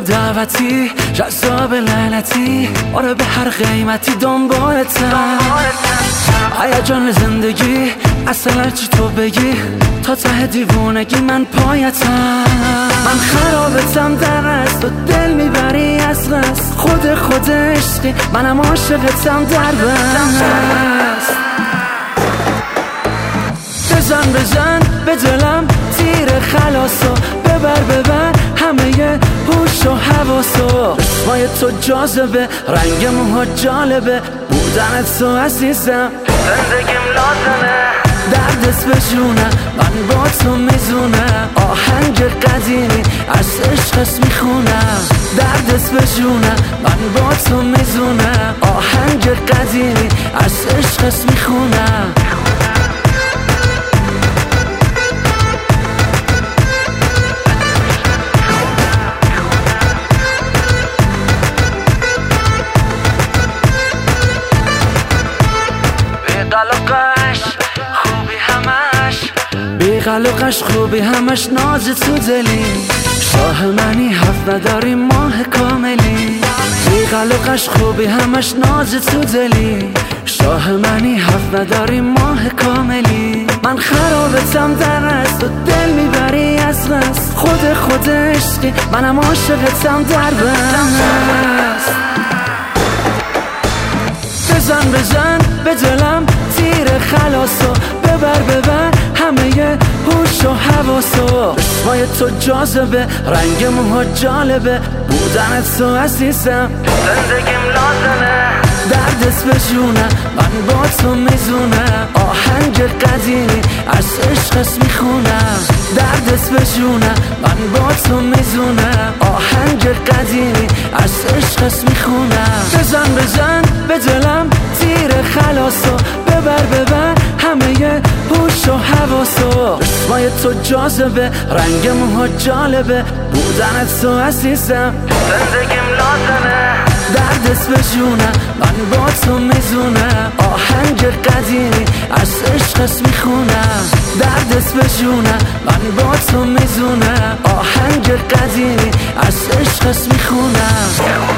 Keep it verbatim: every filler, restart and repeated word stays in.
دعوتی جذاب لعنتی، آره به هر قیمتی دنبالتم. هیجان زندگی اصلا چی تو بگی، تا ته دیوونگی من پایتم. من خرابتم در از تو دل میبری از قصد، خود خود عشقی منم عاشقتم در بست. بزن بزن به دلم تیر خلاصو، ببر ببر همه هوش و حواسو. چشمای تو جاذبه، رنگ موها جالبه، بودنت تو عزیزم زندگیم لازمه. دردت به جونم من با تو میزونم، آهنگ قدیمی از عشقت میخونم. دردت به جونم من با تو میزونم، آهنگ قدیمی از عشقت میخونم. بیقلقش خوبی همش ناز تو دلی، شاه منی حرف نداری ماه کاملی. بیقلقش خوبی همش ناز تو دلی، شاه منی حرف نداری ماه کاملی. من خرابتم در از تو دل میبری از قصد، خود خود عشقی منم عاشقتم در بست. بزن بزن به دلم تیر خلاصو، ببر ببر همه هوش و حواسو. چشمای تو جاذبه، رنگ موها جالبه، بودنت تو عزیزم زندگیم لازمه. دردت به جونم من با تو میزونم، آهنگ قدیمی از عشقت میخونم. دردت به جونم من با تو میزونم، آهنگ قدیمی از عشقت میخونم. بزن بزن به دلم تیر خلاصو، ببر ببر همه هوش و حواسو. چشمای تو جاذبه، رنگ موها جالبه، بودنت تو عزیزم زندگیم لازمه. دردت به جونم من با تو میزونم، آهنگ قدیمی از عشقت میخونم. دردت به جونم من با تو میزونم، آهنگ قدیمی از عشقت میخونم.